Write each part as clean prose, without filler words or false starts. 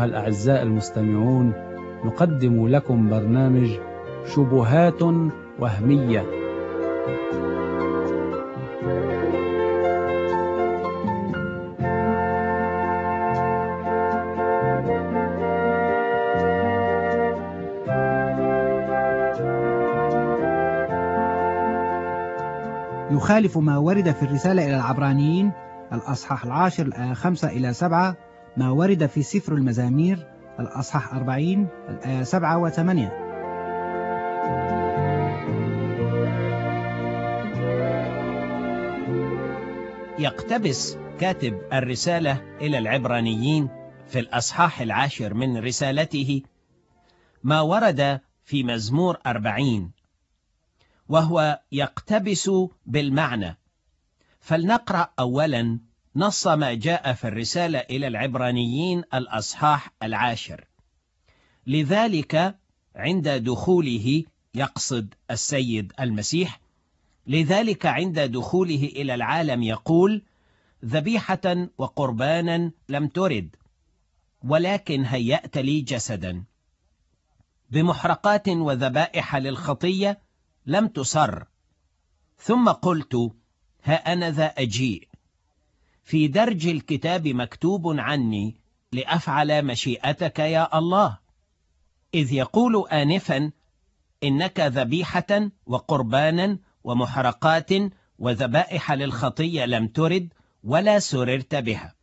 أيها الأعزاء المستمعون، نقدم لكم برنامج شبهات وهمية. يخالف ما ورد في الرسالة إلى العبرانيين الأصحاح 10 الآية 5 إلى 7 ما ورد في سفر المزامير الأصحاح 40 الآية 7 و8. يقتبس كاتب الرسالة إلى العبرانيين في الأصحاح 10 من رسالته ما ورد في مزمور 40، وهو يقتبس بالمعنى. فلنقرأ أولا نص ما جاء في الرسالة إلى العبرانيين الأصحاح 10. لذلك عند دخوله، يقصد السيد المسيح، لذلك عند دخوله إلى العالم يقول: ذبيحة وقربانا لم ترد، ولكن هيأت لي جسدا، بمحرقات وذبائح للخطية لم تسر. ثم قلت: ها أنا ذا أجيء، في درج الكتاب مكتوب عني لأفعل مشيئتك يا الله. إذ يقول آنفا: إنك ذبيحة وقربانا ومحرقات وذبائح للخطية لم ترد ولا سررت بها.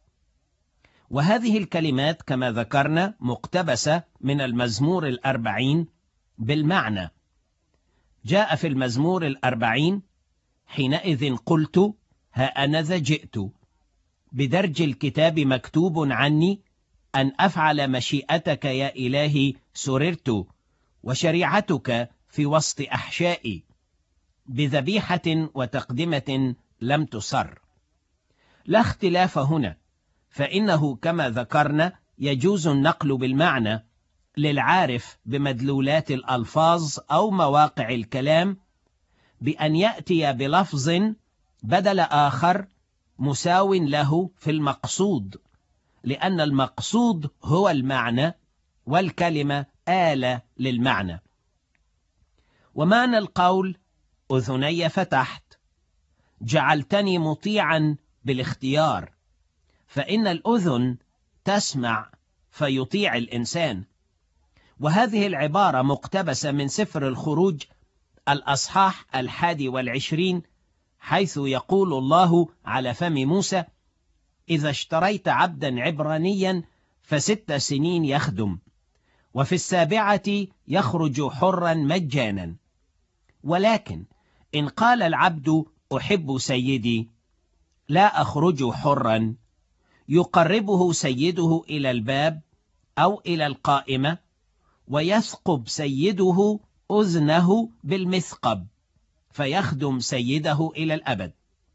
وهذه الكلمات كما ذكرنا مقتبسة من المزمور 40 بالمعنى. جاء في المزمور 40: حينئذ قلت: ها أنا ذا جئت، بدرج الكتاب مكتوب عني أن أفعل مشيئتك يا إلهي سررت، وشريعتك في وسط أحشائي، بذبيحة وتقدمة لم تسر. لا اختلاف هنا، فإنه كما ذكرنا يجوز النقل بالمعنى للعارف بمدلولات الألفاظ أو مواقع الكلام، بأن يأتي بلفظ بدل آخر مساو له في المقصود، لأن المقصود هو المعنى والكلمة آلة للمعنى. ومعنى القول: أذني فتحت، جعلتني مطيعا بالاختيار، فإن الأذن تسمع فيطيع الإنسان. وهذه العبارة مقتبسة من سفر الخروج الأصحاح 21، حيث يقول الله على فم موسى: إذا اشتريت عبدا عبرانيا ف6 سنين يخدم، وفي 7 يخرج حرا مجانا. ولكن إن قال العبد: أحب سيدي، لا أخرج حرا، يقربه سيده إلى الباب أو إلى القائمة، ويثقب سيده أذنه بالمثقب، فيخدم سيده إلى الأبد.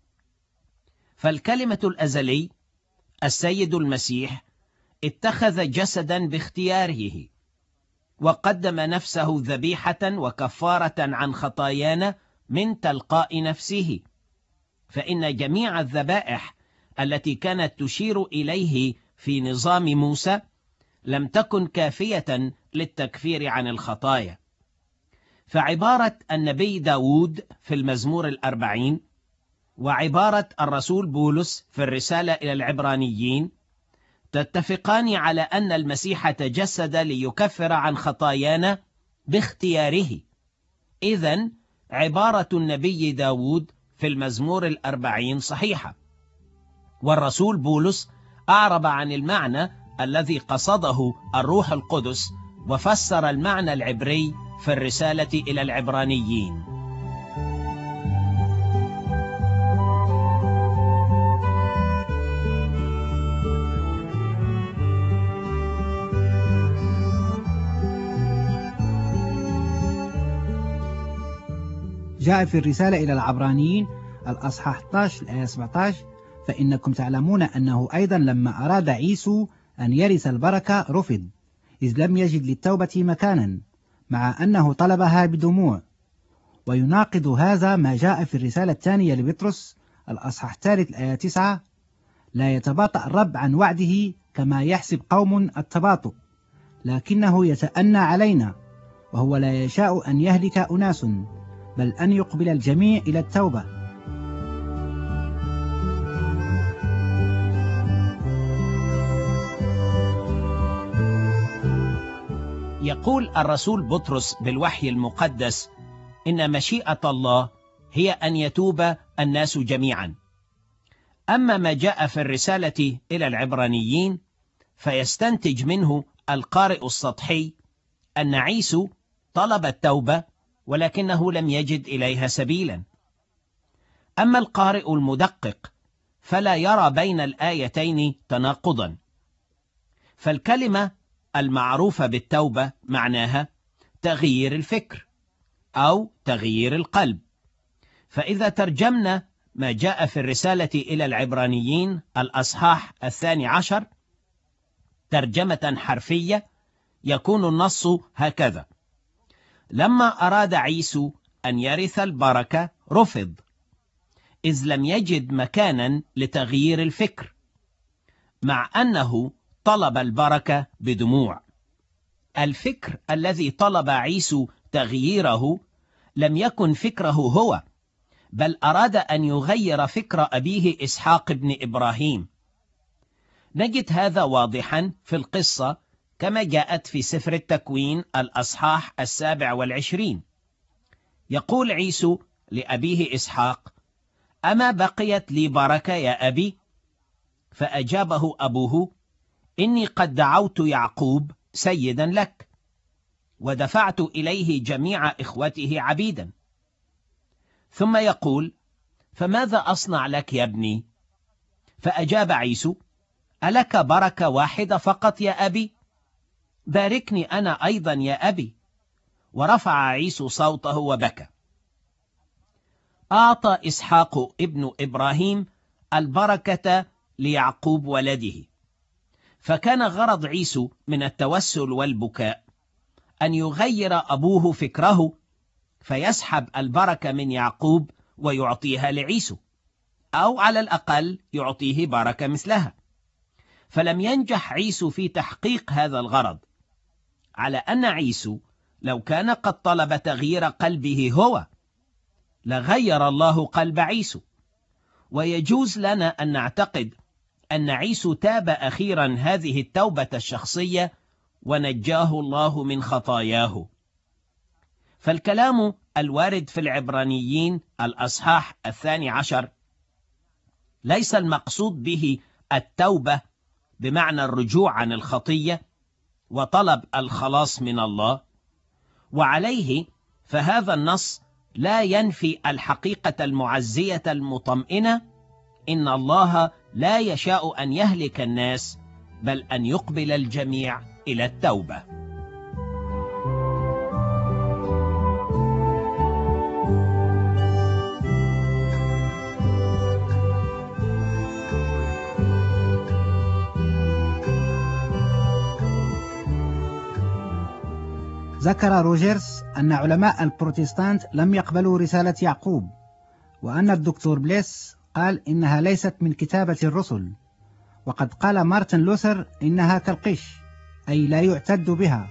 فالكلمة الأزلي السيد المسيح اتخذ جسدا باختياره، وقدم نفسه ذبيحة وكفارة عن خطايانا من تلقاء نفسه. فإن جميع الذبائح التي كانت تشير إليه في نظام موسى لم تكن كافية للتكفير عن الخطايا. فعبارة النبي داود في المزمور 40 وعبارة الرسول بولس في الرسالة إلى العبرانيين تتفقان على أن المسيح تجسد ليكفر عن خطايانا باختياره. إذن عبارة النبي داود في المزمور 40 صحيحة، والرسول بولس أعرب عن المعنى الذي قصده الروح القدس وفسر المعنى العبري في الرسالة إلى العبرانيين. جاء في الرسالة إلى العبرانيين الأصحاح 11 الآية 17: فإنكم تعلمون أنه أيضا لما أراد عيسو أن يرث البركة رفض، إذ لم يجد للتوبة مكانا، مع أنه طلبها بدموع. ويناقض هذا ما جاء في الرسالة الثانية لبطرس الأصحاح 3 الآية 9: لا يتباطأ الرب عن وعده كما يحسب قوم التباطؤ، لكنه يتأنى علينا، وهو لا يشاء أن يهلك أناس، بل أن يقبل الجميع إلى التوبة. يقول الرسول بطرس بالوحي المقدس إن مشيئة الله هي أن يتوب الناس جميعا. أما ما جاء في الرسالة إلى العبرانيين فيستنتج منه القارئ السطحي أن عيسو طلب التوبة ولكنه لم يجد إليها سبيلا. أما القارئ المدقق فلا يرى بين الآيتين تناقضا، فالكلمة المعروفة بالتوبة معناها تغيير الفكر أو تغيير القلب. فإذا ترجمنا ما جاء في الرسالة إلى العبرانيين الأصحاح 12 ترجمة حرفية يكون النص هكذا: لما أراد عيسو أن يرث البركة رفض، إذ لم يجد مكانا لتغيير الفكر، مع أنه طلب البركة بدموع. الفكر الذي طلب عيسو تغييره لم يكن فكره هو، بل أراد أن يغير فكر أبيه إسحاق بن إبراهيم. نجد هذا واضحا في القصة كما جاءت في سفر التكوين الأصحاح 27. يقول عيسو لأبيه إسحاق: أما بقيت لي بركة يا أبي؟ فأجابه أبوه: إني قد دعوت يعقوب سيدا لك، ودفعت إليه جميع إخوته عبيدا. ثم يقول: فماذا أصنع لك يا ابني؟ فأجاب عيسو: ألك بركة واحدة فقط يا أبي؟ باركني أنا أيضا يا أبي. ورفع عيسو صوته وبكى. أعطى إسحاق ابن إبراهيم البركة ليعقوب ولده. فكان غرض عيسو من التوسل والبكاء أن يغير أبوه فكره فيسحب البركة من يعقوب ويعطيها لعيسو، أو على الأقل يعطيه بركة مثلها. فلم ينجح عيسو في تحقيق هذا الغرض، على أن عيسو لو كان قد طلب تغيير قلبه هو لغير الله قلب عيسو. ويجوز لنا أن نعتقد أن عيسو تاب أخيرا هذه التوبة الشخصية ونجاه الله من خطاياه. فالكلام الوارد في العبرانيين الأصحاح 12 ليس المقصود به التوبة بمعنى الرجوع عن الخطية وطلب الخلاص من الله، وعليه فهذا النص لا ينفي الحقيقة المعزية المطمئنة: إن الله لا يشاء أن يهلك الناس، بل أن يقبل الجميع إلى التوبة. ذكر روجرز أن علماء البروتستانت لم يقبلوا رسالة يعقوب، وأن الدكتور بليس قال إنها ليست من كتابة الرسل، وقد قال مارتن لوثر إنها كالقش، أي لا يعتد بها.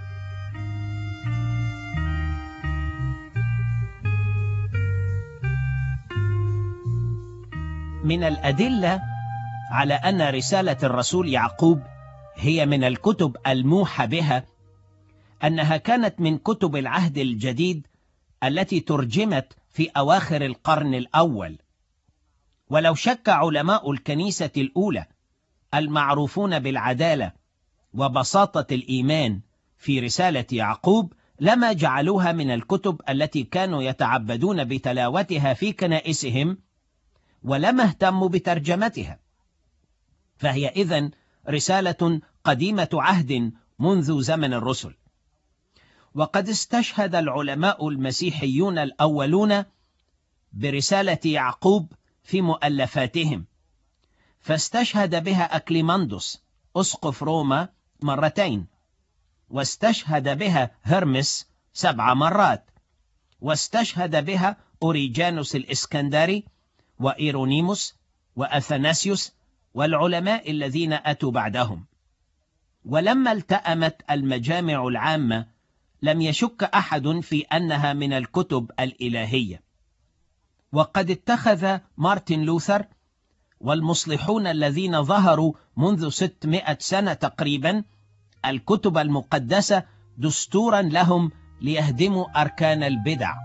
من الأدلة على أن رسالة الرسول يعقوب هي من الكتب الموحى بها أنها كانت من كتب العهد الجديد التي ترجمت في أواخر القرن الأول. ولو شك علماء الكنيسة الأولى المعروفون بالعدالة وبساطة الإيمان في رسالة يعقوب لما جعلوها من الكتب التي كانوا يتعبدون بتلاوتها في كنائسهم، ولما اهتموا بترجمتها. فهي إذن رسالة قديمة عهد منذ زمن الرسل. وقد استشهد العلماء المسيحيون الأولون برسالة يعقوب في مؤلفاتهم، فاستشهد بها أكليماندوس أسقف روما 2 مرات، واستشهد بها هرمس 7 مرات، واستشهد بها أوريجانوس الإسكندري وإيرونيموس وأثناسيوس والعلماء الذين أتوا بعدهم. ولما التأمت المجامع العامة لم يشك أحد في أنها من الكتب الإلهية. وقد اتخذ مارتن لوثر والمصلحون الذين ظهروا منذ 600 سنة تقريبا الكتب المقدسة دستورا لهم ليهدموا أركان البدع.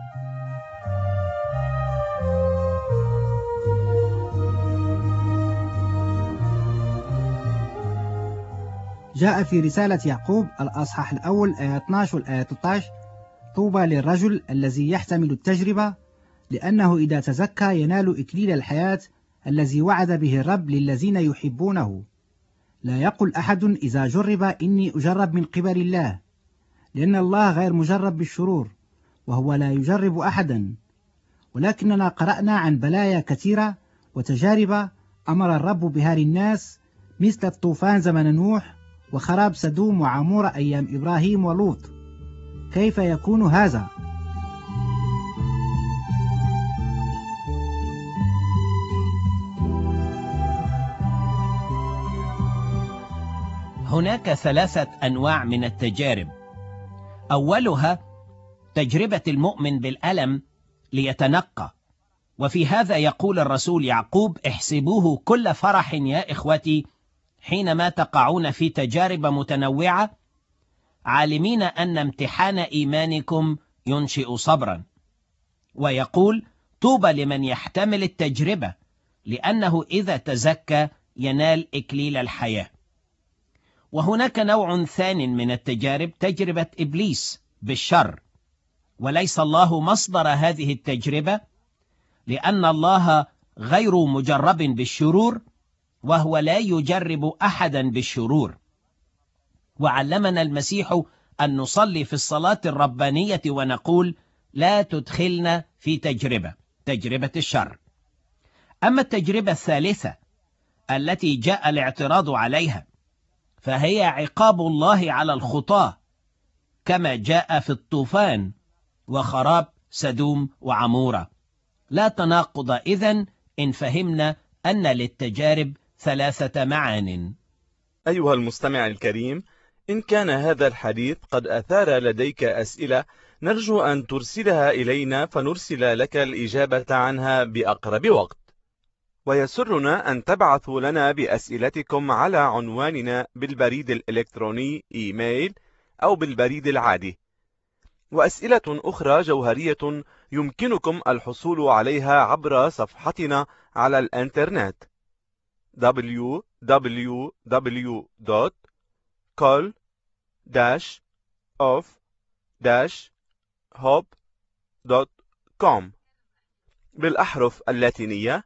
جاء في رسالة يعقوب الأصحاح الأول آية 12 والآية 13: طوبى للرجل الذي يحتمل التجربة، لأنه إذا تزكى ينال إكليل الحياة الذي وعد به الرب للذين يحبونه. لا يقل أحد إذا جرب إني أجرب من قبل الله، لأن الله غير مجرب بالشرور، وهو لا يجرب أحدا. ولكننا قرأنا عن بلايا كثيرة وتجارب أمر الرب بها للناس، مثل الطوفان زمن نوح، وخراب سدوم وعمورة أيام إبراهيم ولوط. كيف يكون هذا؟ هناك 3 أنواع من التجارب. أولها تجربة المؤمن بالألم ليتنقى، وفي هذا يقول الرسول يعقوب: احسبوه كل فرح يا إخوتي حينما تقعون في تجارب متنوعة، عالمين أن امتحان إيمانكم ينشئ صبرا. ويقول: طوبى لمن يحتمل التجربة، لأنه إذا تزكى ينال إكليل الحياة. وهناك نوع ثاني من التجارب، تجربة إبليس بالشر، وليس الله مصدر هذه التجربة، لأن الله غير مجرب بالشرور، وهو لا يجرب أحدا بالشرور. وعلمنا المسيح أن نصلي في الصلاة الربانية ونقول: لا تدخلنا في تجربة الشر. أما التجربة الثالثة التي جاء الاعتراض عليها، فهي عقاب الله على الخطاة، كما جاء في الطوفان وخراب سدوم وعمورة. لا تناقض إذن إن فهمنا أن للتجارب 3 معان. أيها المستمع الكريم، إن كان هذا الحديث قد أثار لديك أسئلة، نرجو أن ترسلها إلينا فنرسل لك الإجابة عنها بأقرب وقت. ويسرنا أن تبعثوا لنا بأسئلتكم على عنواننا بالبريد الإلكتروني إيميل أو بالبريد العادي. وأسئلة أخرى جوهرية يمكنكم الحصول عليها عبر صفحتنا على الإنترنت www.call-of-hope.com بالأحرف اللاتينية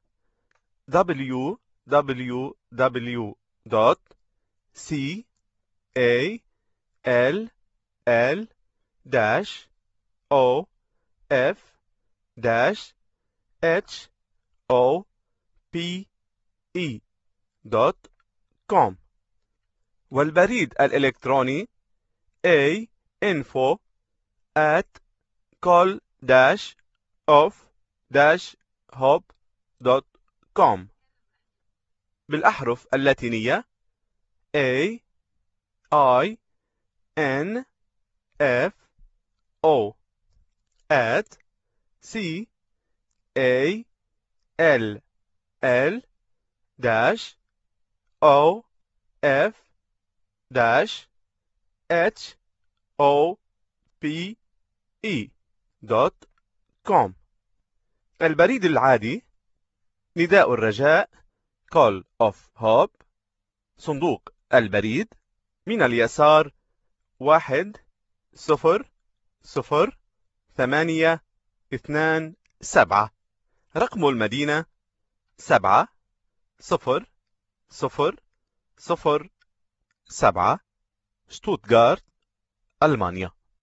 www.call-of-hope.com والبريد الإلكتروني info@call-of-hope.com بالأحرف اللاتينية info@call-of-hope.com البريد العادي نداء الرجاء Call of Hope، صندوق البريد من اليسار 1002827، رقم المدينة 70007، شتوتغارت، ألمانيا.